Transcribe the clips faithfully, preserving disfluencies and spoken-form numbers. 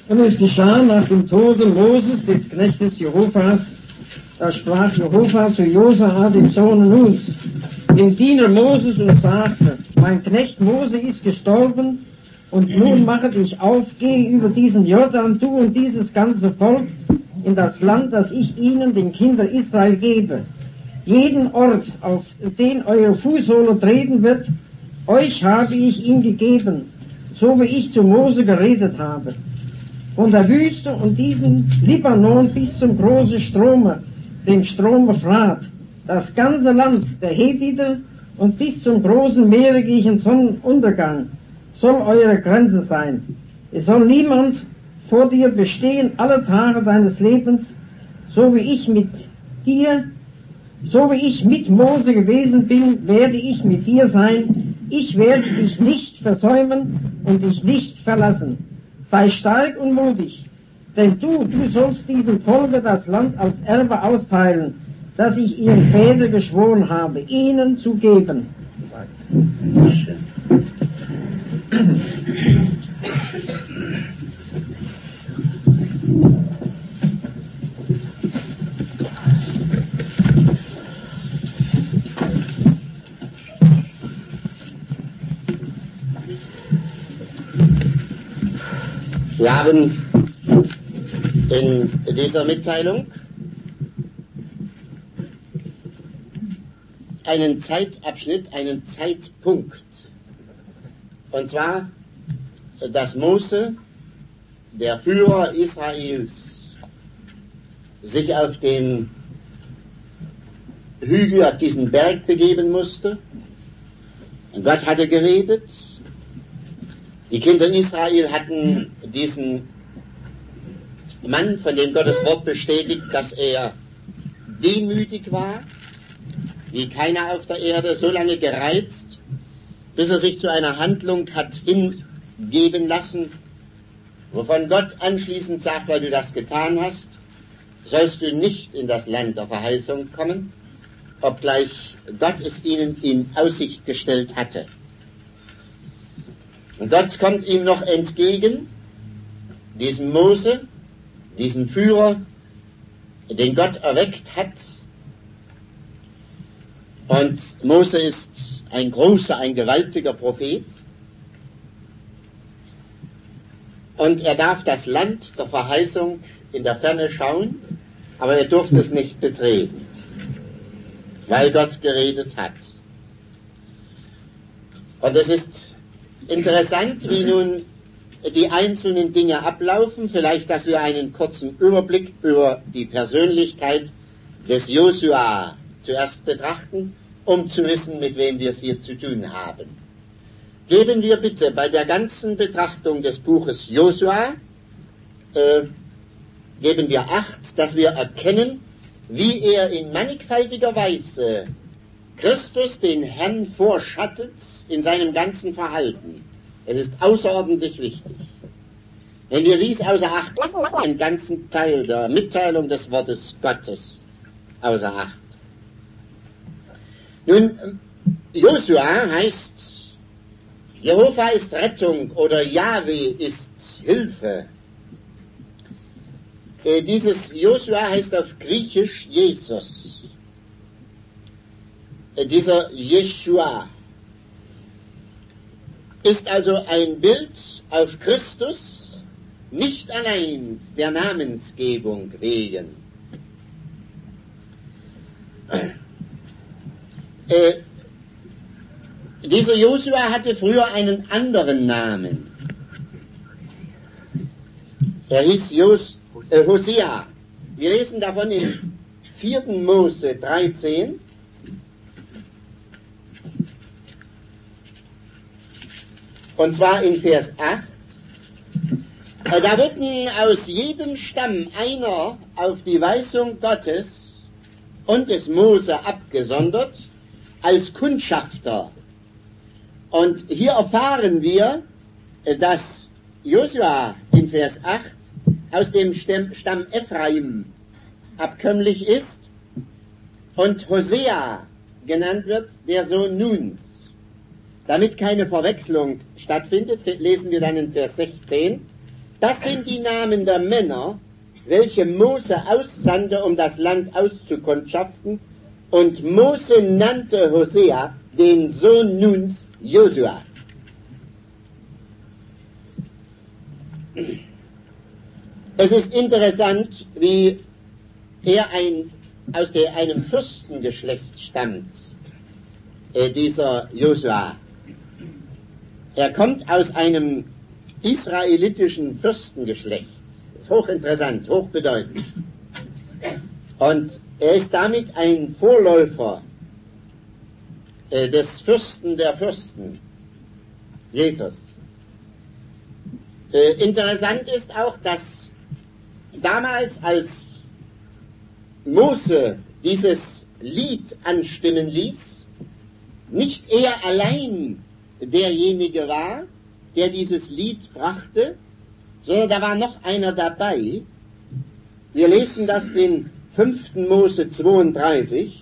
Und es geschah nach dem Tode Moses, des Knechtes Jehovas, da sprach Jehova zu Josua, dem Sohn Nuns, dem Diener Moses, und sagte, mein Knecht Mose ist gestorben, und nun machet dich auf, geh über diesen Jordan, du und dieses ganze Volk, in das Land, das ich ihnen, den Kindern Israel, gebe. Jeden Ort, auf den eure Fußsohle treten wird, euch habe ich ihn gegeben, so wie ich zu Mose geredet habe. Von der Wüste und diesen Libanon bis zum großen Strome, dem Strom Euphrat, das ganze Land der Hethiter und bis zum großen Meere gegen Sonnenuntergang soll eure Grenze sein. Es soll niemand vor dir bestehen alle Tage deines Lebens, so wie ich mit dir, so wie ich mit Mose gewesen bin, werde ich mit dir sein. Ich werde dich nicht versäumen und dich nicht verlassen. Sei stark und mutig, denn du, du sollst diesem Volke das Land als Erbe austeilen, das ich ihren Vätern geschworen habe, ihnen zu geben. Wir haben in dieser Mitteilung einen Zeitabschnitt, einen Zeitpunkt. Und zwar, dass Mose, der Führer Israels, sich auf den Hügel, auf diesen Berg begeben musste. Und Gott hatte geredet. Die Kinder Israel hatten diesen Mann, von dem Gottes Wort bestätigt, dass er demütig war, wie keiner auf der Erde, so lange gereizt, bis er sich zu einer Handlung hat hingeben lassen, wovon Gott anschließend sagt, weil du das getan hast, sollst du nicht in das Land der Verheißung kommen, obgleich Gott es ihnen in Aussicht gestellt hatte. Und Gott kommt ihm noch entgegen, diesem Mose, diesen Führer, den Gott erweckt hat. Und Mose ist ein großer, ein gewaltiger Prophet. Und er darf das Land der Verheißung in der Ferne schauen, aber er durfte es nicht betreten, weil Gott geredet hat. Und es ist interessant, wie nun die einzelnen Dinge ablaufen. Vielleicht, dass wir einen kurzen Überblick über die Persönlichkeit des Josua zuerst betrachten, um zu wissen, mit wem wir es hier zu tun haben. Geben wir bitte bei der ganzen Betrachtung des Buches Josua, äh, geben wir Acht, dass wir erkennen, wie er in mannigfaltiger Weise Christus, den Herrn, vorschattet in seinem ganzen Verhalten. Es ist außerordentlich wichtig. Wenn wir dies außer Acht lassen, einen ganzen Teil der Mitteilung des Wortes Gottes außer Acht. Nun, Josua heißt, Jehova ist Rettung oder Jahwe ist Hilfe. Äh, dieses Josua heißt auf Griechisch Jesus. Äh, dieser Jeshua ist also ein Bild auf Christus, nicht allein der Namensgebung wegen. Äh, dieser Josua hatte früher einen anderen Namen. Er hieß Jos, äh, Hosea. Wir lesen davon in vierten Mose dreizehn. Und zwar in Vers acht. Äh, da wurden aus jedem Stamm einer auf die Weisung Gottes und des Mose abgesondert als Kundschafter. Und hier erfahren wir, dass Josua in Vers acht aus dem Stamm Ephraim abkömmlich ist und Hosea genannt wird, der Sohn Nuns. Damit keine Verwechslung stattfindet, lesen wir dann in Vers sechzehn, Das sind die Namen der Männer, welche Mose aussandte, um das Land auszukundschaften, und Mose nannte Hosea, den Sohn Nuns, Josua. Es ist interessant, wie er ein, aus der, einem Fürstengeschlecht stammt, äh, dieser Josua. Er kommt aus einem israelitischen Fürstengeschlecht. Das ist hochinteressant, hochbedeutend. Und er ist damit ein Vorläufer äh, des Fürsten der Fürsten, Jesus. Äh, interessant ist auch, dass damals, als Mose dieses Lied anstimmen ließ, nicht er allein derjenige war, der dieses Lied brachte, sondern da war noch einer dabei. Wir lesen das in fünften Mose zweiunddreißig.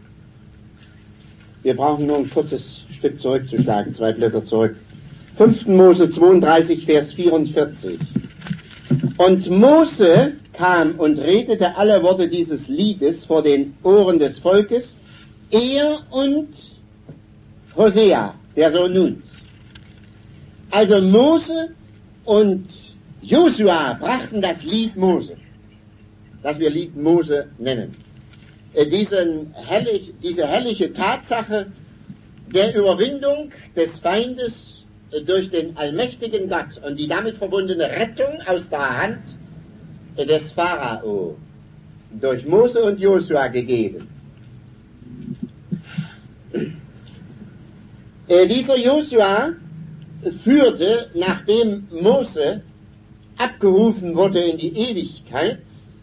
Wir brauchen nur ein kurzes Stück zurückzuschlagen, zwei Blätter zurück. fünften Mose zweiunddreißig, Vers vierundvierzig. Und Mose kam und redete alle Worte dieses Liedes vor den Ohren des Volkes, er und Hosea, der Sohn Nuns. Also Mose und Josua brachten das Lied Mose, das wir Lied Mose nennen. Äh, diesen herrlich, diese herrliche Tatsache der Überwindung des Feindes äh, durch den allmächtigen Gott und die damit verbundene Rettung aus der Hand äh, des Pharao durch Mose und Josua gegeben. Äh, dieser Josua führte, nachdem Mose abgerufen wurde in die Ewigkeit,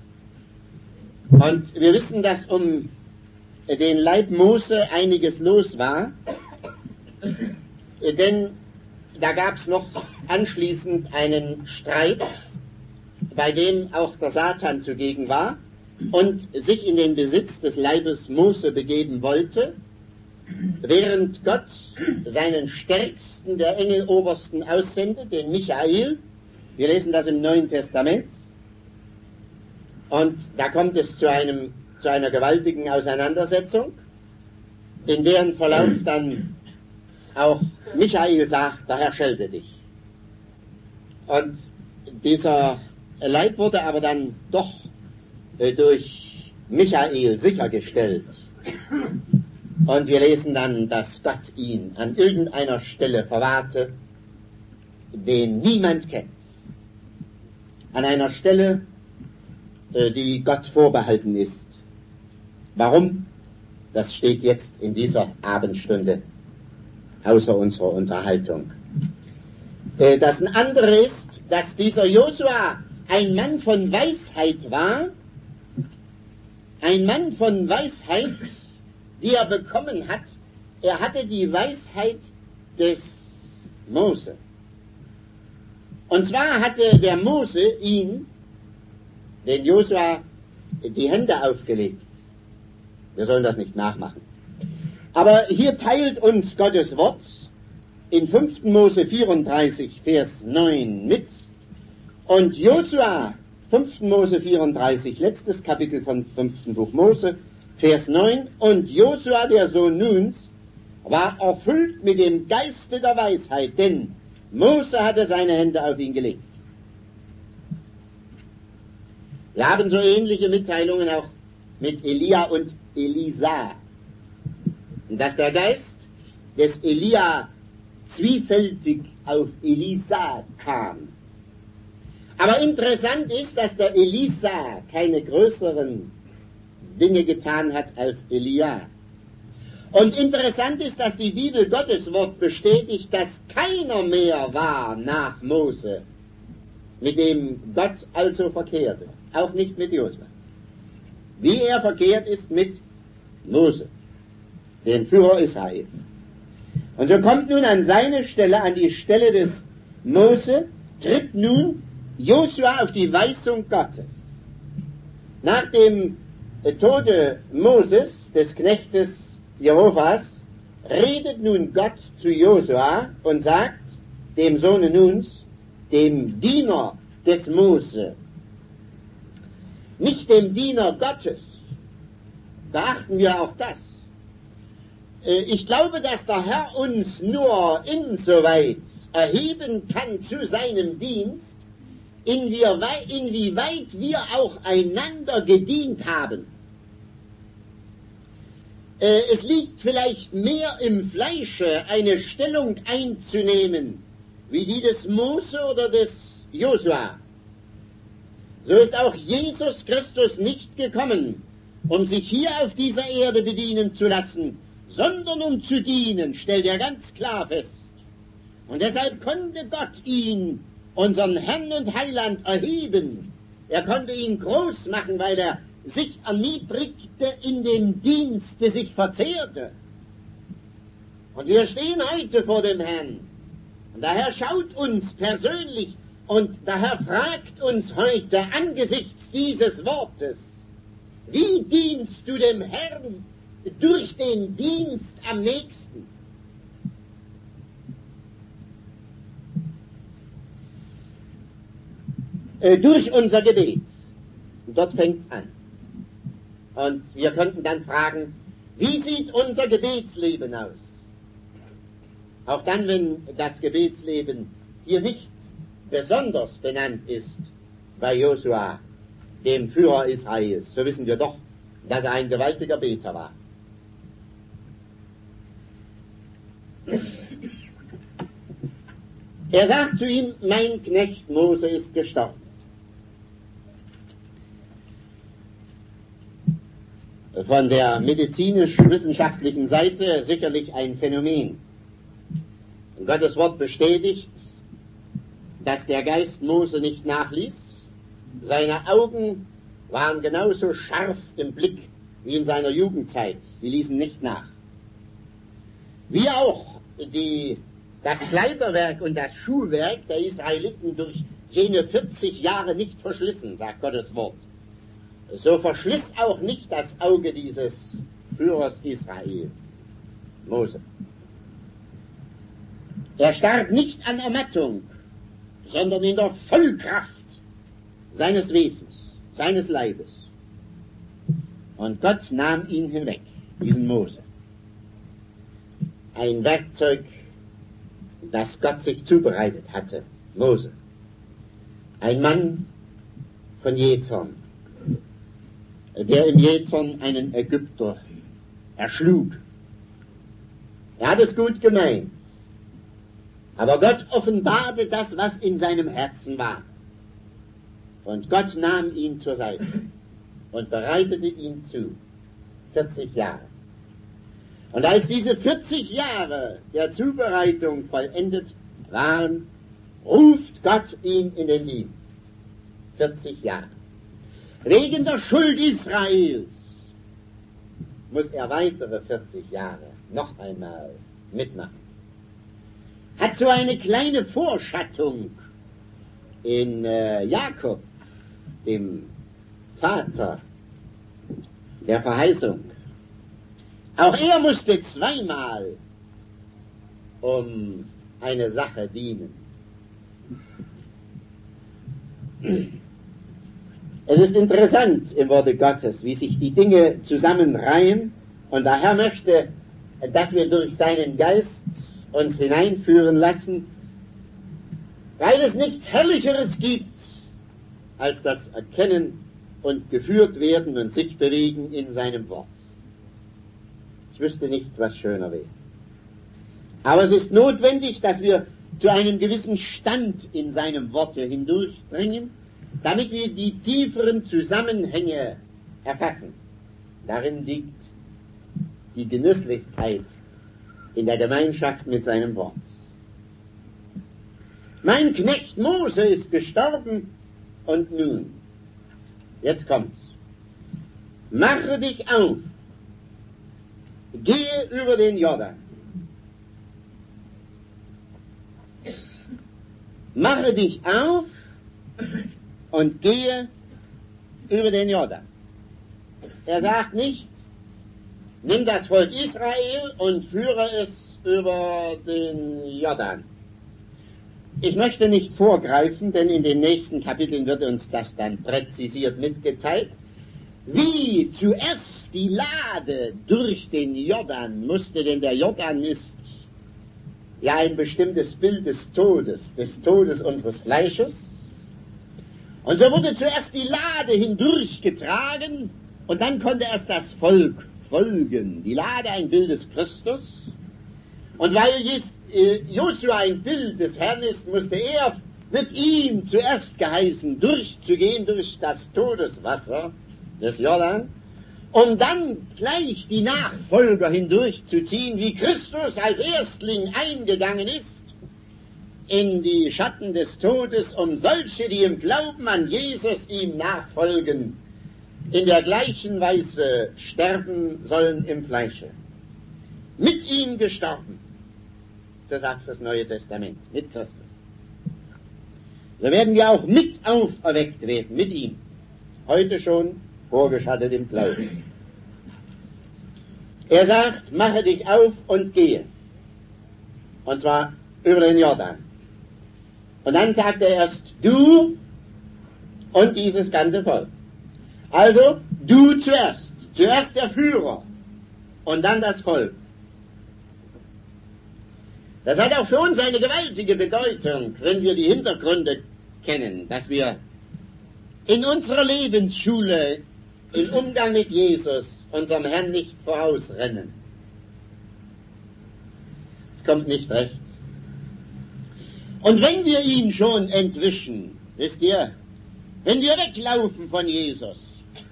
und wir wissen, dass um den Leib Mose einiges los war, denn da gab es noch anschließend einen Streit, bei dem auch der Satan zugegen war und sich in den Besitz des Leibes Mose begeben wollte, während Gott seinen stärksten der Engelobersten aussendet, den Michael. Wir lesen das im Neuen Testament. Und da kommt es zu einem, zu einer gewaltigen Auseinandersetzung, in deren Verlauf dann auch Michael sagt, der Herr schelte dich. Und dieser Leib wurde aber dann doch äh, durch Michael sichergestellt. Und wir lesen dann, dass Gott ihn an irgendeiner Stelle verwahrte, den niemand kennt. An einer Stelle, die Gott vorbehalten ist. Warum? Das steht jetzt in dieser Abendstunde außer unserer Unterhaltung. Das andere ist, dass dieser Josua ein Mann von Weisheit war, ein Mann von Weisheit, die er bekommen hat. Er hatte die Weisheit des Mose. Und zwar hatte der Mose ihn, den Josua, die Hände aufgelegt. Wir sollen das nicht nachmachen. Aber hier teilt uns Gottes Wort in fünften Mose vierunddreißig, Vers neun mit. Und Josua, fünften Mose vierunddreißig, letztes Kapitel von fünften Buch Mose, Vers neun. Und Josua, der Sohn Nuns, war erfüllt mit dem Geiste der Weisheit, denn Mose hatte seine Hände auf ihn gelegt. Wir haben so ähnliche Mitteilungen auch mit Elia und Elisa. Und dass der Geist des Elia zwiefältig auf Elisa kam. Aber interessant ist, dass der Elisa keine größeren Dinge getan hat als Elia. Und interessant ist, dass die Bibel Gottes Wort bestätigt, dass keiner mehr war nach Mose, mit dem Gott also verkehrte. Auch nicht mit Josua. Wie er verkehrt ist mit Mose, dem Führer Israels. Und so kommt nun an seine Stelle, an die Stelle des Mose, tritt nun Josua auf die Weisung Gottes. Nach dem Tode Moses, des Knechtes Jehovas, redet nun Gott zu Josua und sagt, dem Sohne Nuns, dem Diener des Mose, nicht dem Diener Gottes, beachten wir auch das. Ich glaube, dass der Herr uns nur insoweit erheben kann zu seinem Dienst, inwieweit wir auch einander gedient haben. Es liegt vielleicht mehr im Fleische, eine Stellung einzunehmen, wie die des Mose oder des Josua. So ist auch Jesus Christus nicht gekommen, um sich hier auf dieser Erde bedienen zu lassen, sondern um zu dienen, stellt er ganz klar fest. Und deshalb konnte Gott ihn, unseren Herrn und Heiland, erheben. Er konnte ihn groß machen, weil er sich erniedrigte, in dem Dienste sich verzehrte. Und wir stehen heute vor dem Herrn. Und der Herr schaut uns persönlich und der Herr fragt uns heute angesichts dieses Wortes, wie dienst du dem Herrn durch den Dienst am nächsten? Äh, durch unser Gebet. Und dort fängt es an. Und wir könnten dann fragen, wie sieht unser Gebetsleben aus? Auch dann, wenn das Gebetsleben hier nicht besonders benannt ist bei Josua, dem Führer Israels, so wissen wir doch, dass er ein gewaltiger Beter war. Er sagt zu ihm, mein Knecht Mose ist gestorben. Von der medizinisch-wissenschaftlichen Seite sicherlich ein Phänomen. Gottes Wort bestätigt, dass der Geist Mose nicht nachließ. Seine Augen waren genauso scharf im Blick wie in seiner Jugendzeit. Sie ließen nicht nach. Wie auch die, das Kleiderwerk und das Schuhwerk der Israeliten durch jene vierzig Jahre nicht verschlissen, sagt Gottes Wort. So verschliss auch nicht das Auge dieses Führers Israel, Mose. Er starb nicht an Ermattung, sondern in der Vollkraft seines Wesens, seines Leibes. Und Gott nahm ihn hinweg, diesen Mose. Ein Werkzeug, das Gott sich zubereitet hatte, Mose. Ein Mann von Jezorn, der im Jezorn einen Ägypter erschlug. Er hat es gut gemeint, aber Gott offenbarte das, was in seinem Herzen war. Und Gott nahm ihn zur Seite und bereitete ihn zu, vierzig Jahre. Und als diese vierzig Jahre der Zubereitung vollendet waren, ruft Gott ihn in den Dienst. vierzig Jahre. Wegen der Schuld Israels muss er weitere vierzig Jahre noch einmal mitmachen. Hat so eine kleine Vorschattung in äh, Jakob, dem Vater der Verheißung. Auch er musste zweimal um eine Sache dienen. Es ist interessant im Worte Gottes, wie sich die Dinge zusammenreihen, und der Herr möchte, dass wir durch seinen Geist uns hineinführen lassen, weil es nichts Herrlicheres gibt, als das Erkennen und geführt werden und sich bewegen in seinem Wort. Ich wüsste nicht, was schöner wäre. Aber es ist notwendig, dass wir zu einem gewissen Stand in seinem Worte hindurchdringen, damit wir die tieferen Zusammenhänge erfassen. Darin liegt die Genüsslichkeit in der Gemeinschaft mit seinem Wort. Mein Knecht Mose ist gestorben, und nun, jetzt kommt's. Mache dich auf, gehe über den Jordan. Mache dich auf und gehe über den Jordan. Er sagt nicht, nimm das Volk Israel und führe es über den Jordan. Ich möchte nicht vorgreifen, denn in den nächsten Kapiteln wird uns das dann präzisiert mitgeteilt. Wie zuerst die Lade durch den Jordan musste, denn der Jordan ist ja ein bestimmtes Bild des Todes, des Todes unseres Fleisches. Und so wurde zuerst die Lade hindurchgetragen und dann konnte erst das Volk folgen. Die Lade ein Bild des Christus. Und weil Josua ein Bild des Herrn ist, musste er mit ihm zuerst geheißen, durchzugehen durch das Todeswasser des Jordan, um dann gleich die Nachfolger hindurchzuziehen, wie Christus als Erstling eingegangen ist in die Schatten des Todes, um solche, die im Glauben an Jesus ihm nachfolgen, in der gleichen Weise sterben sollen im Fleische. Mit ihm gestorben, so sagt das Neue Testament, mit Christus. So werden wir auch mit auferweckt werden, mit ihm. Heute schon vorgeschattet im Glauben. Er sagt, mache dich auf und gehe. Und zwar über den Jordan. Und dann sagt er erst, du und dieses ganze Volk. Also, du zuerst. Zuerst der Führer. Und dann das Volk. Das hat auch für uns eine gewaltige Bedeutung, wenn wir die Hintergründe kennen, dass wir in unserer Lebensschule, im Umgang mit Jesus, unserem Herrn nicht vorausrennen. Es kommt nicht recht. Und wenn wir ihn schon entwischen, wisst ihr, wenn wir weglaufen von Jesus,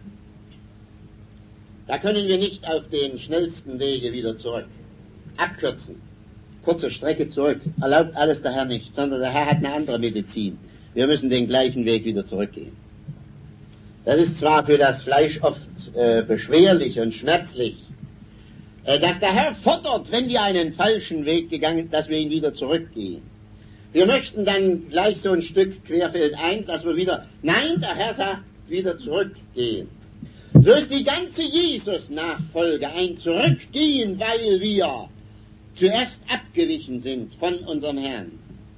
da können wir nicht auf den schnellsten Wege wieder zurück. Abkürzen. Kurze Strecke zurück. Erlaubt alles der Herr nicht, sondern der Herr hat eine andere Medizin. Wir müssen den gleichen Weg wieder zurückgehen. Das ist zwar für das Fleisch oft äh, beschwerlich und schmerzlich, äh, dass der Herr fordert, wenn wir einen falschen Weg gegangen sind, dass wir ihn wieder zurückgehen. Wir möchten dann gleich so ein Stück querfeldein, dass wir wieder, nein, der Herr sagt, wieder zurückgehen. So ist die ganze Jesus-Nachfolge ein Zurückgehen, weil wir zuerst abgewichen sind von unserem Herrn.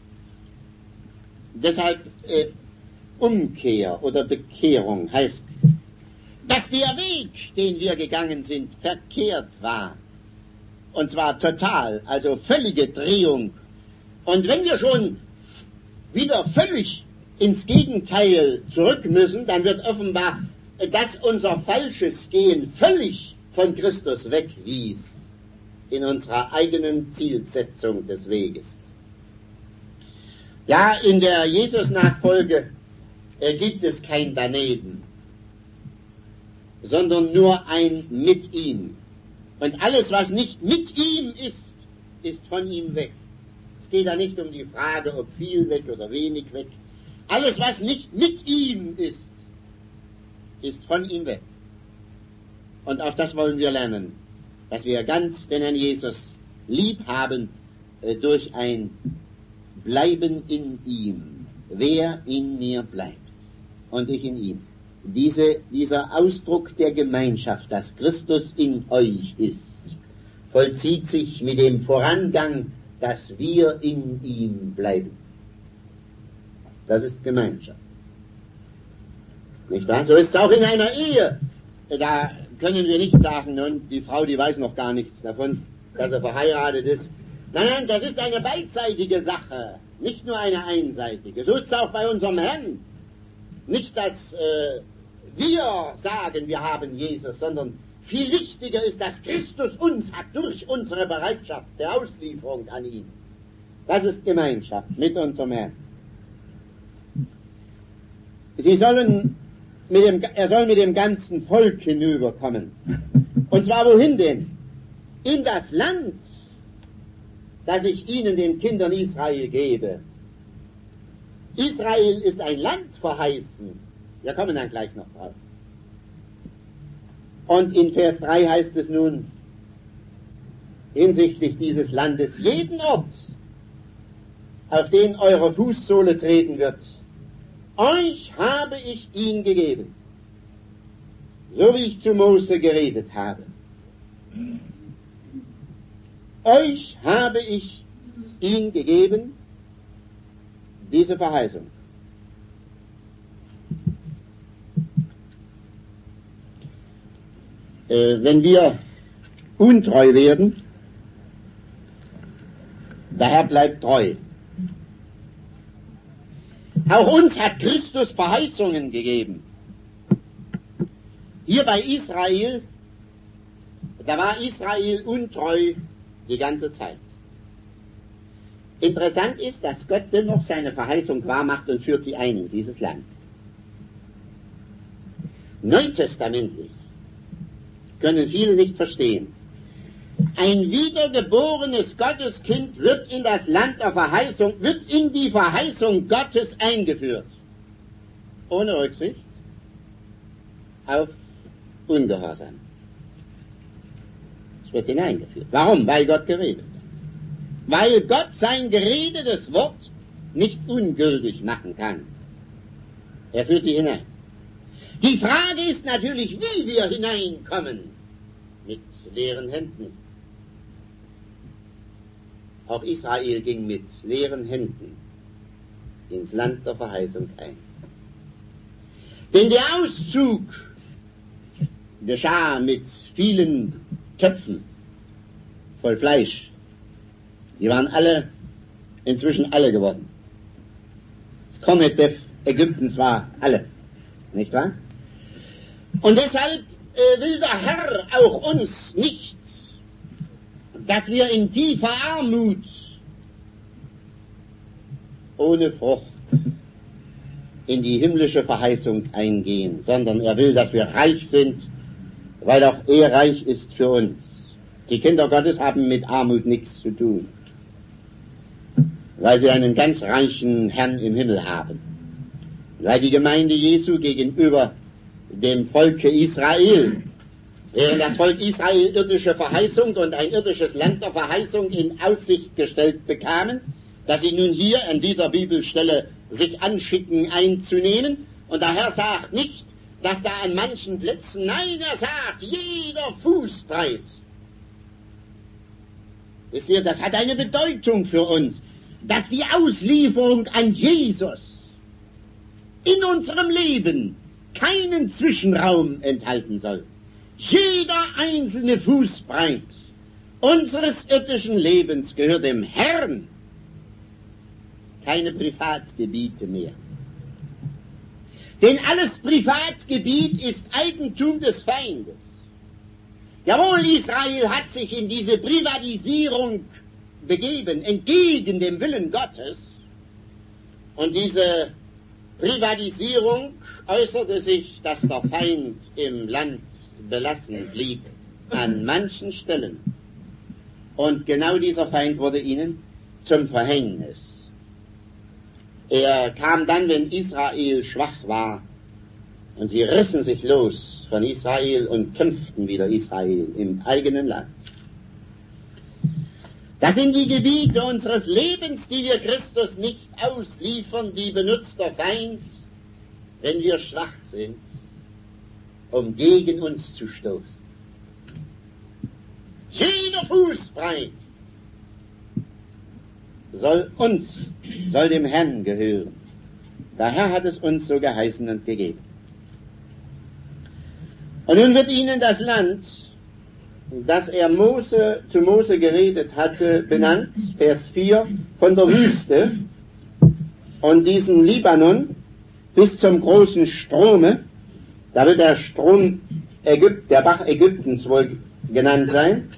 Deshalb äh, Umkehr oder Bekehrung heißt, dass der Weg, den wir gegangen sind, verkehrt war. Und zwar total, also völlige Drehung. Und wenn wir schon wieder völlig ins Gegenteil zurück müssen, dann wird offenbar, dass unser falsches Gehen völlig von Christus wegwies in unserer eigenen Zielsetzung des Weges. Ja, in der Jesus-Nachfolge äh, gibt es kein Daneben, sondern nur ein mit ihm. Und alles, was nicht mit ihm ist, ist von ihm weg. Es geht da nicht um die Frage, ob viel weg oder wenig weg. Alles, was nicht mit ihm ist, ist von ihm weg. Und auch das wollen wir lernen, dass wir ganz den Herrn Jesus lieb haben äh, durch ein Bleiben in ihm. Wer in mir bleibt und ich in ihm. Diese, dieser Ausdruck der Gemeinschaft, dass Christus in euch ist, vollzieht sich mit dem Vorangang, dass wir in ihm bleiben. Das ist Gemeinschaft. Nicht wahr? So ist es auch in einer Ehe. Da können wir nicht sagen, nun, die Frau, die weiß noch gar nichts davon, dass er verheiratet ist. Nein, nein, das ist eine beidseitige Sache, nicht nur eine einseitige. So ist es auch bei unserem Herrn. Nicht, dass äh, wir sagen, wir haben Jesus, sondern viel wichtiger ist, dass Christus uns hat durch unsere Bereitschaft der Auslieferung an ihn. Das ist Gemeinschaft mit unserem Herrn. Sie sollen mit dem, er soll mit dem ganzen Volk hinüberkommen. Und zwar wohin denn? In das Land, das ich ihnen, den Kindern Israel, gebe. Israel ist ein Land verheißen. Wir kommen dann gleich noch drauf. Und in Vers drei heißt es nun, hinsichtlich dieses Landes, jeden Ort, auf den eure Fußsohle treten wird, euch habe ich ihn gegeben, so wie ich zu Mose geredet habe. Euch habe ich ihn gegeben, diese Verheißung. Äh, wenn wir untreu werden, der Herr bleibt treu. Auch uns hat Christus Verheißungen gegeben. Hier bei Israel, da war Israel untreu die ganze Zeit. Interessant ist, dass Gott dennoch seine Verheißung wahrmacht und führt sie ein in dieses Land. Neutestamentlich können viele nicht verstehen. Ein wiedergeborenes Gotteskind wird in das Land der Verheißung, wird in die Verheißung Gottes eingeführt. Ohne Rücksicht auf Ungehorsam. Es wird hineingeführt. Warum? Weil Gott geredet hat. Weil Gott sein geredetes Wort nicht ungültig machen kann. Er führt sie hinein. Die Frage ist natürlich, wie wir hineinkommen. Mit leeren Händen. Auch Israel ging mit leeren Händen ins Land der Verheißung ein. Denn der Auszug geschah mit vielen Töpfen voll Fleisch. Die waren alle, inzwischen alle geworden. Das Kornetbef Ägyptens war alle, nicht wahr? Und deshalb äh, will der Herr auch uns nicht, dass wir in tiefer Armut ohne Frucht in die himmlische Verheißung eingehen, sondern er will, dass wir reich sind, weil auch er reich ist für uns. Die Kinder Gottes haben mit Armut nichts zu tun, weil sie einen ganz reichen Herrn im Himmel haben. Weil die Gemeinde Jesu gegenüber dem Volke Israel, während das Volk Israel irdische Verheißung und ein irdisches Land der Verheißung in Aussicht gestellt bekamen, dass sie nun hier an dieser Bibelstelle sich anschicken einzunehmen. Und der Herr sagt nicht, dass da an manchen Plätzen, nein, er sagt, jeder Fuß breit. Wisst ihr, das hat eine Bedeutung für uns, dass die Auslieferung an Jesus in unserem Leben keinen Zwischenraum enthalten soll. Jeder einzelne Fußbreit unseres irdischen Lebens gehört dem Herrn. Keine Privatgebiete mehr. Denn alles Privatgebiet ist Eigentum des Feindes. Jawohl, Israel hat sich in diese Privatisierung begeben, entgegen dem Willen Gottes. Und diese Privatisierung äußerte sich, dass der Feind im Land belassen blieb, an manchen Stellen. Und genau dieser Feind wurde ihnen zum Verhängnis. Er kam dann, wenn Israel schwach war, und sie rissen sich los von Israel und kämpften wieder Israel im eigenen Land. Das sind die Gebiete unseres Lebens, die wir Christus nicht ausliefern, die benutzt der Feind, wenn wir schwach sind, um gegen uns zu stoßen. Jeder Fußbreit soll uns, soll dem Herrn gehören. Der Herr hat es uns so geheißen und gegeben. Und nun wird ihnen das Land, das er Mose, zu Mose geredet hatte, benannt, Vers vier, von der Wüste und diesem Libanon bis zum großen Strome, da wird der Strom Ägypt, der Bach Ägyptens wohl genannt sein,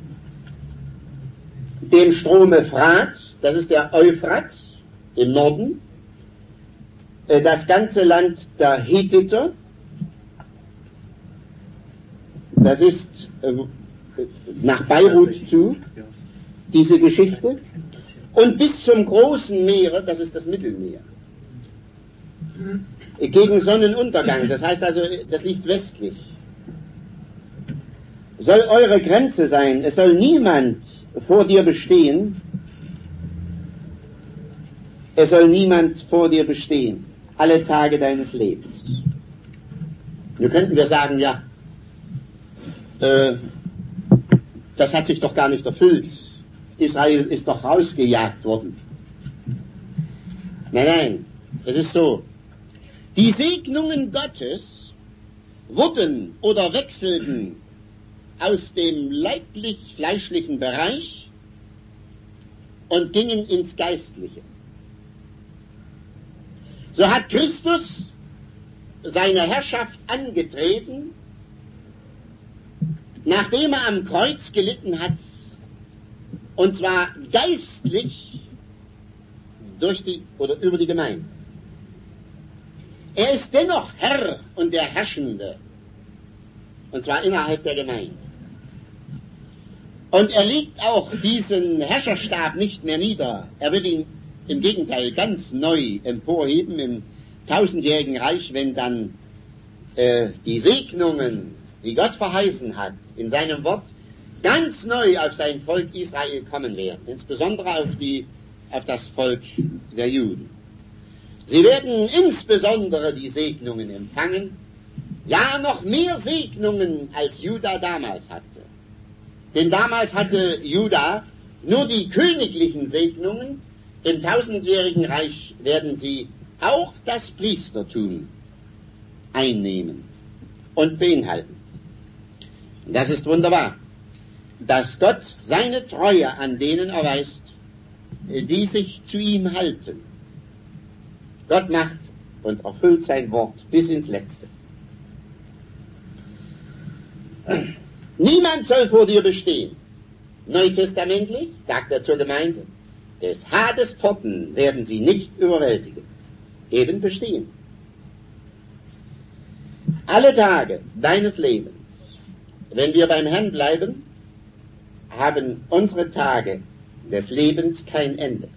dem Strom Euphrat, das ist der Euphrat im Norden, das ganze Land der Hethiter, das ist äh, nach Beirut zu, diese Geschichte, und bis zum großen Meere, das ist das Mittelmeer, gegen Sonnenuntergang, das heißt also, das liegt westlich, soll eure Grenze sein, es soll niemand vor dir bestehen, es soll niemand vor dir bestehen, alle Tage deines Lebens. Nun könnten wir sagen, ja, äh, das hat sich doch gar nicht erfüllt. Israel ist doch rausgejagt worden. Nein, nein, es ist so. Die Segnungen Gottes wurden oder wechselten aus dem leiblich-fleischlichen Bereich und gingen ins Geistliche. So hat Christus seine Herrschaft angetreten, nachdem er am Kreuz gelitten hat, und zwar geistlich durch die oder über die Gemeinde. Er ist dennoch Herr und der Herrschende, und zwar innerhalb der Gemeinde. Und er legt auch diesen Herrscherstab nicht mehr nieder. Er wird ihn im Gegenteil ganz neu emporheben im tausendjährigen Reich, wenn dann äh, die Segnungen, die Gott verheißen hat, in seinem Wort ganz neu auf sein Volk Israel kommen werden, insbesondere auf, die, auf das Volk der Juden. Sie werden insbesondere die Segnungen empfangen, ja noch mehr Segnungen als Juda damals hatte. Denn damals hatte Juda nur die königlichen Segnungen, im tausendjährigen Reich werden sie auch das Priestertum einnehmen und beinhalten. Und das ist wunderbar, dass Gott seine Treue an denen erweist, die sich zu ihm halten. Gott macht und erfüllt sein Wort bis ins Letzte. Niemand soll vor dir bestehen. Neutestamentlich sagt er zur Gemeinde, des Hades Pforten werden sie nicht überwältigen, eben bestehen. Alle Tage deines Lebens, wenn wir beim Herrn bleiben, haben unsere Tage des Lebens kein Ende.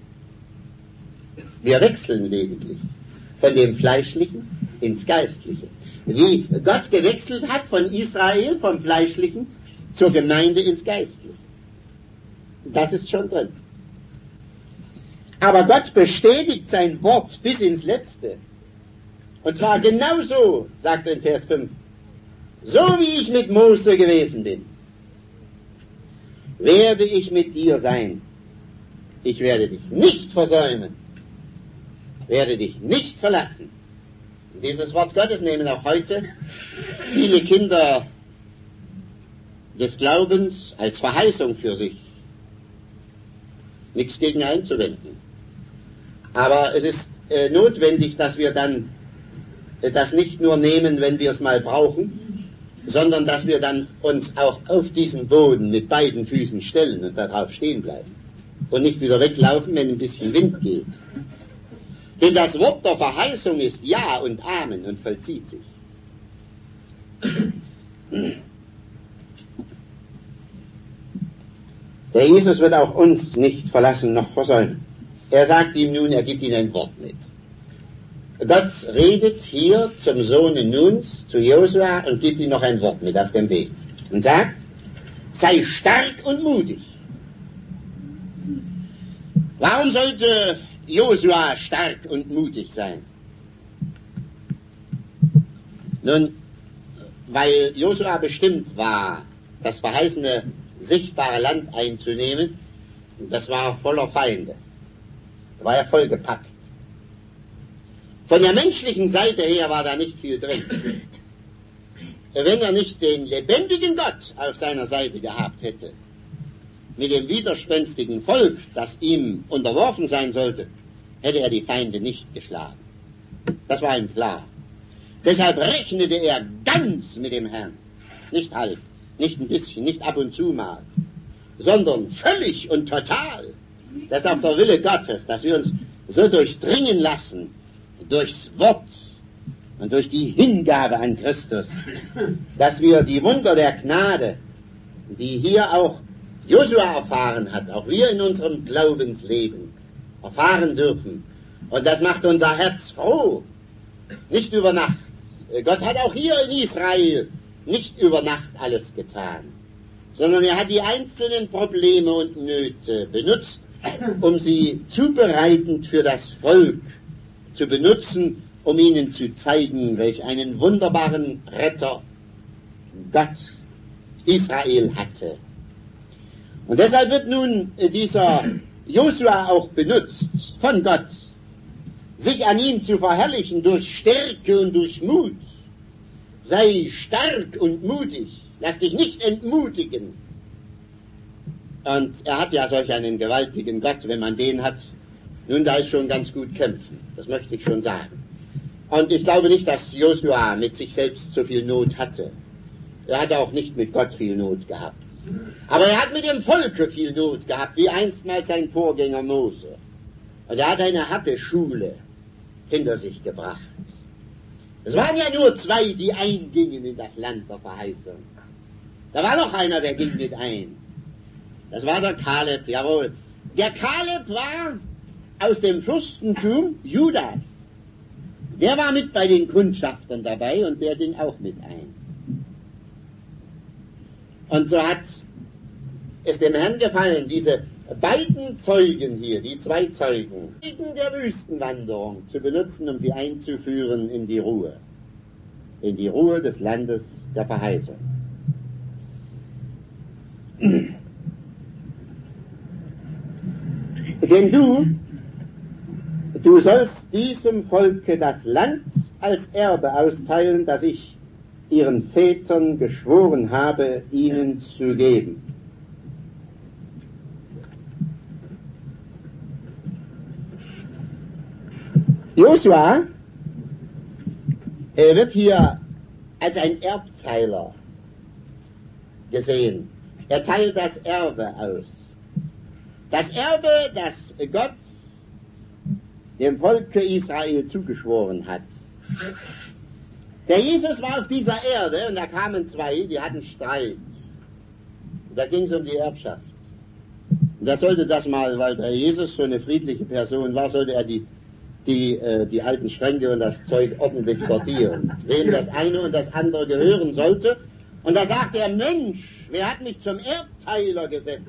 Wir wechseln lediglich von dem Fleischlichen ins Geistliche. Wie Gott gewechselt hat von Israel, vom Fleischlichen, zur Gemeinde ins Geistliche. Das ist schon drin. Aber Gott bestätigt sein Wort bis ins Letzte. Und zwar genauso, sagt er in Vers fünf, so wie ich mit Mose gewesen bin, werde ich mit dir sein. Ich werde dich nicht versäumen, werde dich nicht verlassen. Und dieses Wort Gottes nehmen auch heute viele Kinder des Glaubens als Verheißung für sich. Nichts gegen einzuwenden. Aber es ist äh, notwendig, dass wir dann äh, das nicht nur nehmen, wenn wir es mal brauchen, sondern dass wir dann uns auch auf diesen Boden mit beiden Füßen stellen und darauf stehen bleiben. Und nicht wieder weglaufen, wenn ein bisschen Wind geht. Denn das Wort der Verheißung ist Ja und Amen und vollzieht sich. Der Jesus wird auch uns nicht verlassen noch versäumen. Er sagt ihm nun, er gibt ihnen ein Wort mit. Gott redet hier zum Sohne Nuns, zu Josua, und gibt ihm noch ein Wort mit auf dem Weg. Und sagt, sei stark und mutig. Warum sollte Josua stark und mutig sein? Nun, weil Josua bestimmt war, das verheißene, sichtbare Land einzunehmen, das war voller Feinde. Da war er vollgepackt. Von der menschlichen Seite her war da nicht viel drin. Wenn er nicht den lebendigen Gott auf seiner Seite gehabt hätte, mit dem widerspenstigen Volk, das ihm unterworfen sein sollte, hätte er die Feinde nicht geschlagen. Das war ihm klar. Deshalb rechnete er ganz mit dem Herrn. Nicht halb, nicht ein bisschen, nicht ab und zu mal, sondern völlig und total. Das ist auch der Wille Gottes, dass wir uns so durchdringen lassen durchs Wort und durch die Hingabe an Christus, dass wir die Wunder der Gnade, die hier auch Josua erfahren hat, auch wir in unserem Glaubensleben erfahren dürfen. Und das macht unser Herz froh. Nicht über Nacht. Gott hat auch hier in Israel nicht über Nacht alles getan, sondern er hat die einzelnen Probleme und Nöte benutzt, um sie zubereitend für das Volk zu benutzen, um ihnen zu zeigen, welch einen wunderbaren Retter Gott Israel hatte. Und deshalb wird nun dieser Josua auch benutzt von Gott, sich an ihm zu verherrlichen durch Stärke und durch Mut. Sei stark und mutig, lass dich nicht entmutigen. Und er hat ja solch einen gewaltigen Gott, wenn man den hat, nun, da ist schon ganz gut kämpfen, das möchte ich schon sagen. Und ich glaube nicht, dass Josua mit sich selbst so viel Not hatte. Er hat auch nicht mit Gott viel Not gehabt. Aber er hat mit dem Volke viel Not gehabt, wie einstmals sein Vorgänger Mose. Und er hat eine harte Schule hinter sich gebracht. Es waren ja nur zwei, die eingingen in das Land der Verheißung. Da war noch einer, der ging mit ein. Das war der Kaleb, jawohl. Der Kaleb war aus dem Fürstentum Judas. Der war mit bei den Kundschaftern dabei und der ging auch mit ein. Und so hat es dem Herrn gefallen, diese beiden Zeugen hier, die zwei Zeugen, in der Wüstenwanderung zu benutzen, um sie einzuführen in die Ruhe. In die Ruhe des Landes der Verheißung. Denn du, du sollst diesem Volke das Land als Erbe austeilen, das ich ihren Vätern geschworen habe, ihnen zu geben. Josua er wird hier als ein Erbteiler gesehen. Er teilt das Erbe aus. Das Erbe, das Gott dem Volke Israel zugeschworen hat. Der Jesus war auf dieser Erde und da kamen zwei, die hatten Streit. Da ging es um die Erbschaft. Und da sollte das mal, weil der Jesus so eine friedliche Person war, sollte er die, die, äh, die alten Schränke und das Zeug ordentlich sortieren. Wem das eine und das andere gehören sollte. Und da sagt er, Mensch, wer hat mich zum Erbteiler gesetzt?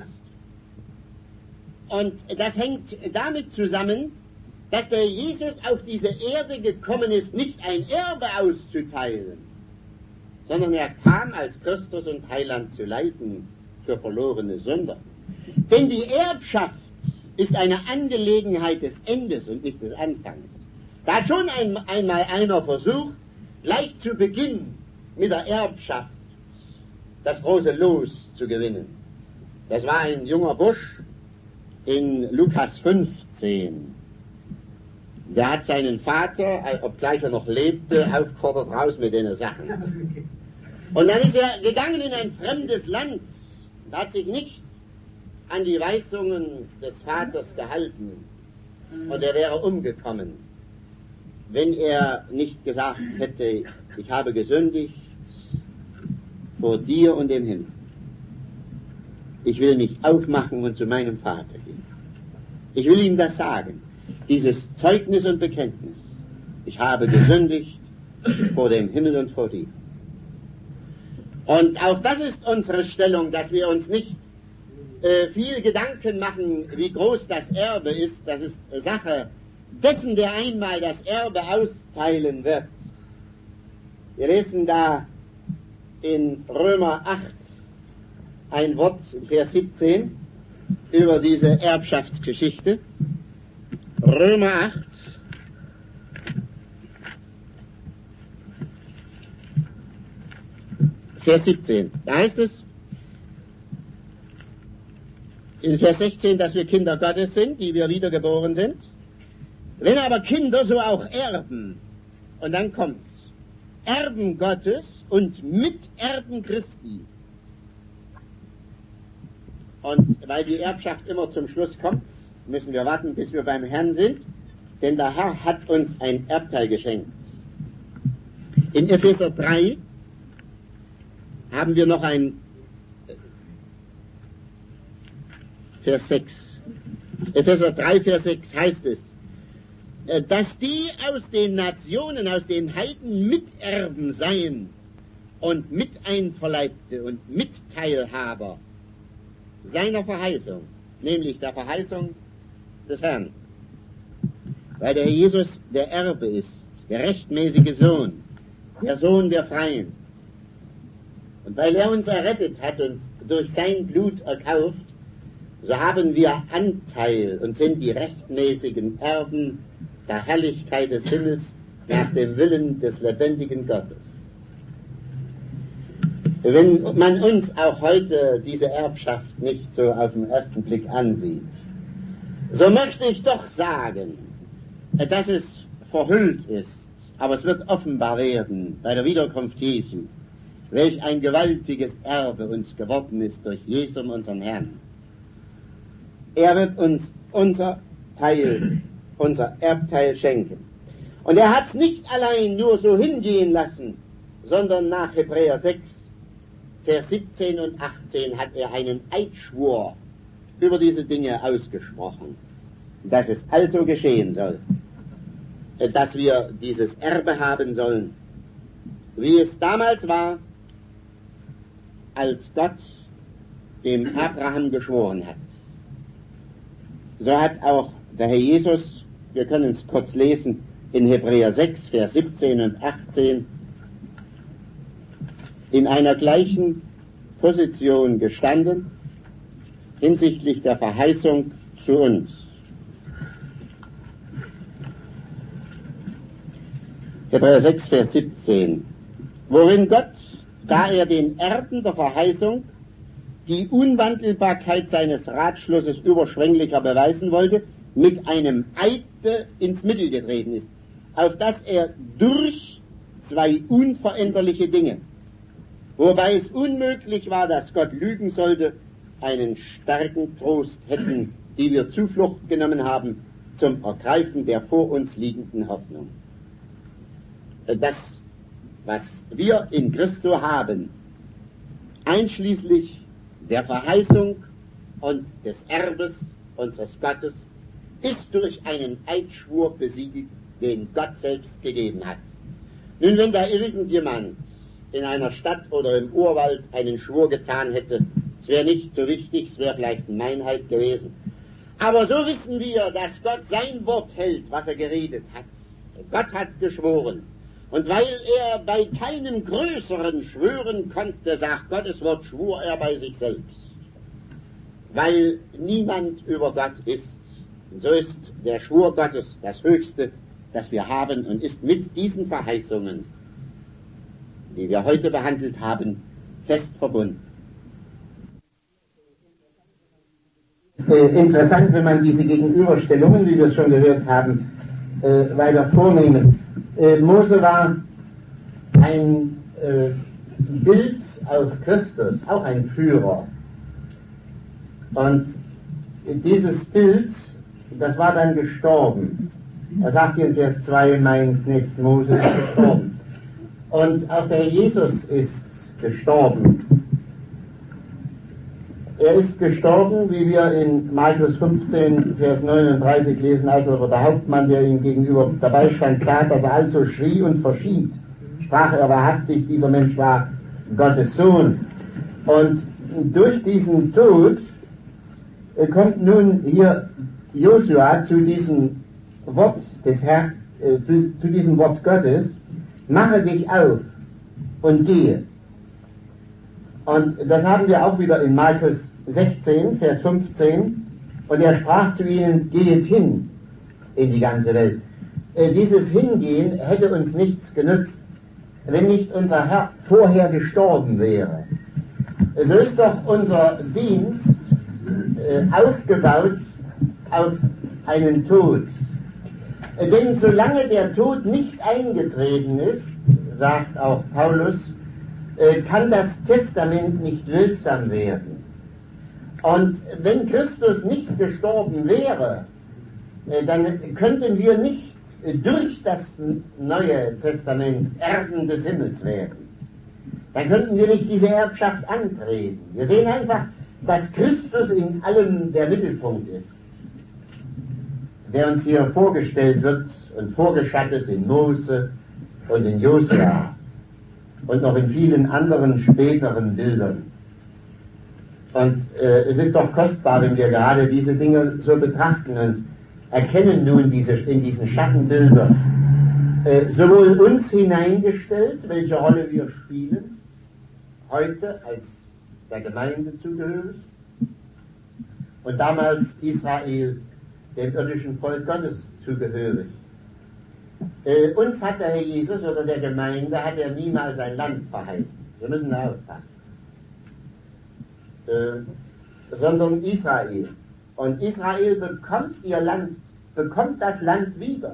Und das hängt damit zusammen, dass der Jesus auf diese Erde gekommen ist, nicht ein Erbe auszuteilen, sondern er kam als Christus und Heiland zu leiden für verlorene Sünder. Denn die Erbschaft ist eine Angelegenheit des Endes und nicht des Anfangs. Da hat schon ein, einmal einer versucht, gleich zu Beginn mit der Erbschaft das große Los zu gewinnen. Das war ein junger Bursch in Lukas fünfzehn. Der hat seinen Vater, obgleich er noch lebte, aufgefordert, raus mit den Sachen. Und dann ist er gegangen in ein fremdes Land und hat sich nicht an die Weisungen des Vaters gehalten. Und er wäre umgekommen, wenn er nicht gesagt hätte, ich habe gesündigt vor dir und dem Himmel. Ich will mich aufmachen und zu meinem Vater gehen. Ich will ihm das sagen. Dieses Zeugnis und Bekenntnis. Ich habe gesündigt vor dem Himmel und vor dir. Und auch das ist unsere Stellung, dass wir uns nicht äh, viel Gedanken machen, wie groß das Erbe ist. Das ist Sache dessen, der einmal das Erbe austeilen wird. Wir lesen da in Römer acht ein Wort, in Vers siebzehn, über diese Erbschaftsgeschichte. Römer acht, Vers siebzehn. Da heißt es in Vers sechzehn, dass wir Kinder Gottes sind, die wir wiedergeboren sind. Wenn aber Kinder, so auch Erben. Und dann kommt's. Erben Gottes und Miterben Christi. Und weil die Erbschaft immer zum Schluss kommt, müssen wir warten, bis wir beim Herrn sind, denn der Herr hat uns ein Erbteil geschenkt. In Epheser drei haben wir noch ein Vers sechs. Epheser drei, Vers sechs heißt es, dass die aus den Nationen, aus den Heiden Miterben seien und Miteinverleibte und Mitteilhaber seiner Verheißung, nämlich der Verheißung des Herrn. Weil der Jesus der Erbe ist, der rechtmäßige Sohn, der Sohn der Freien. Und weil er uns errettet hat und durch sein Blut erkauft, so haben wir Anteil und sind die rechtmäßigen Erben der Herrlichkeit des Himmels nach dem Willen des lebendigen Gottes. Wenn man uns auch heute diese Erbschaft nicht so auf den ersten Blick ansieht, so möchte ich doch sagen, dass es verhüllt ist, aber es wird offenbar werden bei der Wiederkunft Jesu, welch ein gewaltiges Erbe uns geworden ist durch Jesum, unseren Herrn. Er wird uns unser Teil, unser Erbteil schenken. Und er hat es nicht allein nur so hingehen lassen, sondern nach Hebräer sechs, Vers siebzehn und achtzehn hat er einen Eidschwur über diese Dinge ausgesprochen, dass es also geschehen soll, dass wir dieses Erbe haben sollen, wie es damals war, als Gott dem Abraham geschworen hat. So hat auch der Herr Jesus, wir können es kurz lesen, in Hebräer sechs, Vers siebzehn und achtzehn, in einer gleichen Position gestanden hinsichtlich der Verheißung zu uns. Hebräer sechs, Vers siebzehn, worin Gott, da er den Erben der Verheißung die Unwandelbarkeit seines Ratschlusses überschwänglicher beweisen wollte, mit einem Eide ins Mittel getreten ist, auf dass er durch zwei unveränderliche Dinge, wobei es unmöglich war, dass Gott lügen sollte, einen starken Trost hätten, die wir Zuflucht genommen haben zum Ergreifen der vor uns liegenden Hoffnung. Das, was wir in Christo haben, einschließlich der Verheißung und des Erbes unseres Gottes, ist durch einen Eidschwur besiegelt, den Gott selbst gegeben hat. Nun, wenn da irgendjemand in einer Stadt oder im Urwald einen Schwur getan hätte, es wäre nicht so wichtig, es wäre vielleicht Meinheit gewesen. Aber so wissen wir, dass Gott sein Wort hält, was er geredet hat. Gott hat geschworen. Und weil er bei keinem Größeren schwören konnte, sagt Gottes Wort, schwur er bei sich selbst. Weil niemand über Gott ist. Und so ist der Schwur Gottes das Höchste, das wir haben, und ist mit diesen Verheißungen, die wir heute behandelt haben, fest verbunden. Äh, interessant, wenn man diese Gegenüberstellungen, wie wir es schon gehört haben, äh, weiter vornehmen. Äh, Mose war ein äh, Bild auf Christus, auch ein Führer. Und dieses Bild, das war dann gestorben. Er sagt hier in Vers zwei, mein Knecht Mose ist gestorben. Und auch der Jesus ist gestorben. Er ist gestorben, wie wir in Markus fünfzehn, Vers neununddreißig lesen, als aber der Hauptmann, der ihm gegenüber dabei stand, sah, dass er also schrie und verschied. Sprach er wahrhaftig, dieser Mensch war Gottes Sohn. Und durch diesen Tod kommt nun hier Josua zu diesem Wort des Herrn, äh, zu, zu diesem Wort Gottes, mache dich auf und gehe. Und das haben wir auch wieder in Markus sechzehn, Vers fünfzehn. Und er sprach zu ihnen, gehet hin in die ganze Welt. Äh, dieses Hingehen hätte uns nichts genützt, wenn nicht unser Herr vorher gestorben wäre. So ist doch unser Dienst äh, aufgebaut auf einen Tod. Äh, denn solange der Tod nicht eingetreten ist, sagt auch Paulus, kann das Testament nicht wirksam werden. Und wenn Christus nicht gestorben wäre, dann könnten wir nicht durch das Neue Testament Erben des Himmels werden. Dann könnten wir nicht diese Erbschaft antreten. Wir sehen einfach, dass Christus in allem der Mittelpunkt ist, der uns hier vorgestellt wird und vorgeschattet in Mose und in Josua und noch in vielen anderen späteren Bildern. Und äh, es ist doch kostbar, wenn wir gerade diese Dinge so betrachten und erkennen nun diese, in diesen Schattenbildern äh, sowohl uns hineingestellt, welche Rolle wir spielen, heute als der Gemeinde zugehörig, und damals Israel, dem irdischen Volk Gottes zugehörig. Äh, uns hat der Herr Jesus oder der Gemeinde hat er niemals ein Land verheißen. Wir müssen da aufpassen. Äh, sondern Israel. Und Israel bekommt ihr Land, bekommt das Land wieder.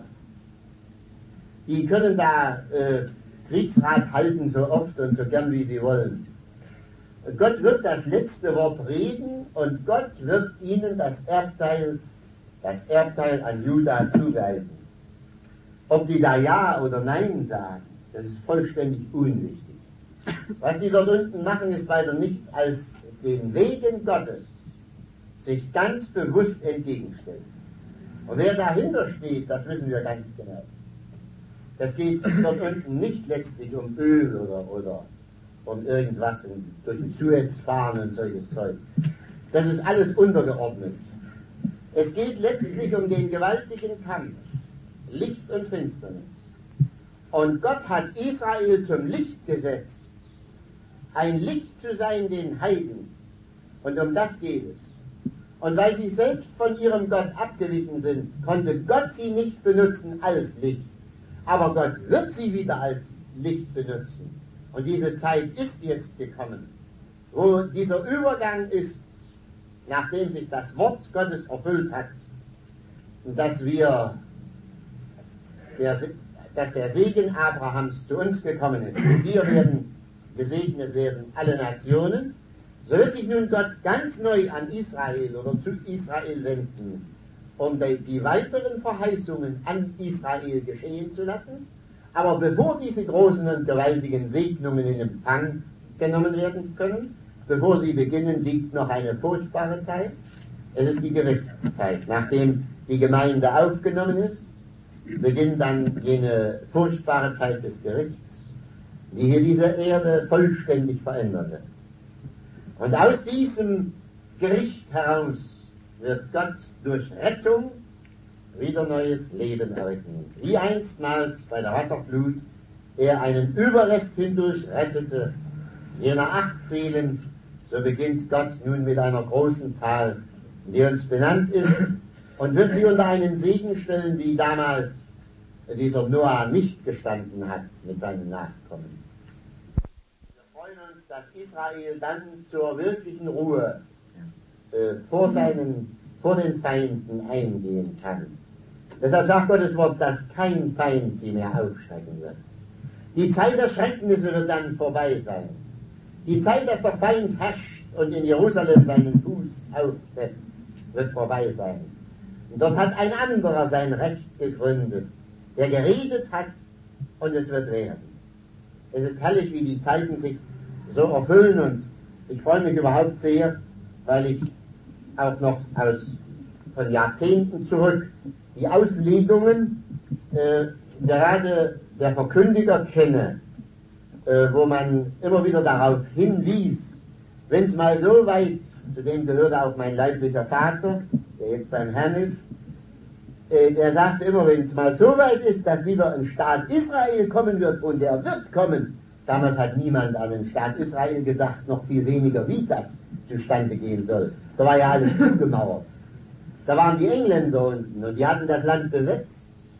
Die können da äh, Kriegsrat halten, so oft und so gern wie sie wollen. Gott wird das letzte Wort reden und Gott wird ihnen das Erbteil, das Erbteil an Juda zuweisen. Ob die da Ja oder Nein sagen, das ist vollständig unwichtig. Was die dort unten machen, ist weiter nichts als den Wegen Gottes sich ganz bewusst entgegenstellen. Und wer dahinter steht, das wissen wir ganz genau. Das geht dort unten nicht letztlich um Öl oder, oder um irgendwas in, durch den Suez fahren und solches Zeug. Das ist alles untergeordnet. Es geht letztlich um den gewaltigen Kampf, Licht und Finsternis. Und Gott hat Israel zum Licht gesetzt, ein Licht zu sein den Heiden. Und um das geht es. Und weil sie selbst von ihrem Gott abgewichen sind, konnte Gott sie nicht benutzen als Licht. Aber Gott wird sie wieder als Licht benutzen. Und diese Zeit ist jetzt gekommen, wo dieser Übergang ist, nachdem sich das Wort Gottes erfüllt hat, dass wir, der, dass der Segen Abrahams zu uns gekommen ist. Und wir werden gesegnet werden, alle Nationen. So wird sich nun Gott ganz neu an Israel oder zu Israel wenden, um die, die weiteren Verheißungen an Israel geschehen zu lassen. Aber bevor diese großen und gewaltigen Segnungen in Empfang genommen werden können, bevor sie beginnen, liegt noch eine furchtbare Zeit. Es ist die Gerichtszeit. Nachdem die Gemeinde aufgenommen ist, beginnt dann jene furchtbare Zeit des Gerichts, die hier diese Erde vollständig verändern wird. Und aus diesem Gericht heraus wird Gott durch Rettung wieder neues Leben erwecken. Wie einstmals bei der Wasserflut er einen Überrest hindurch rettete, jener acht Seelen, so beginnt Gott nun mit einer großen Zahl, die uns benannt ist, und wird sie unter einen Segen stellen, wie damals dieser Noah nicht gestanden hat mit seinen Nachkommen. Wir freuen uns, dass Israel dann zur wirklichen Ruhe äh, vor, seinen, vor den Feinden eingehen kann. Deshalb sagt Gottes Wort, dass kein Feind sie mehr aufschrecken wird. Die Zeit der Schrecknisse wird dann vorbei sein. Die Zeit, dass der Feind herrscht und in Jerusalem seinen Fuß aufsetzt, wird vorbei sein. Und dort hat ein anderer sein Recht gegründet, der geredet hat, und es wird werden. Es ist herrlich, wie die Zeiten sich so erfüllen, und ich freue mich überhaupt sehr, weil ich auch noch aus von Jahrzehnten zurück die Auslegungen äh, gerade der Verkündiger kenne, äh, wo man immer wieder darauf hinwies, wenn es mal so weit, zu dem gehörte auch mein leiblicher Vater, der jetzt beim Herrn ist, äh, der sagte immer, wenn es mal so weit ist, dass wieder ein Staat Israel kommen wird, und der wird kommen. Damals hat niemand an den Staat Israel gedacht, noch viel weniger, wie das zustande gehen soll. Da war ja alles zugemauert. Da waren die Engländer unten und die hatten das Land besetzt.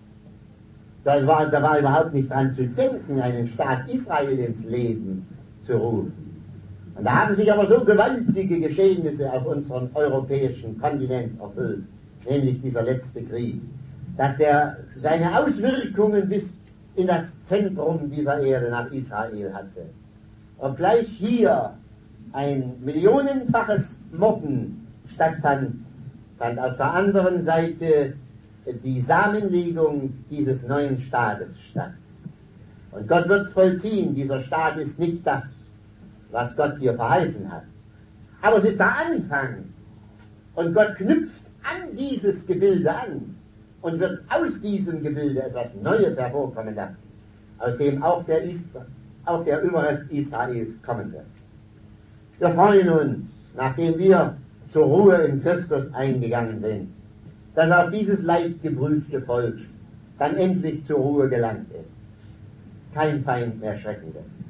Da war, da war überhaupt nicht dran zu denken, einen Staat Israel ins Leben zu rufen. Und da haben sich aber so gewaltige Geschehnisse auf unserem europäischen Kontinent erfüllt, nämlich dieser letzte Krieg, dass der seine Auswirkungen bis in das Zentrum dieser Erde nach Israel hatte. Obgleich hier ein millionenfaches Morden stattfand, fand auf der anderen Seite die Samenlegung dieses neuen Staates statt. Und Gott wird es vollziehen. Dieser Staat ist nicht das, was Gott hier verheißen hat. Aber es ist der Anfang. Und Gott knüpft an dieses Gebilde an und wird aus diesem Gebilde etwas Neues hervorkommen lassen, aus dem auch der, Isra- auch der Überrest Israels kommen wird. Wir freuen uns, nachdem wir zur Ruhe in Christus eingegangen sind, dass auch dieses leidgeprüfte Volk dann endlich zur Ruhe gelangt ist. Kein Feind mehr schrecken wird.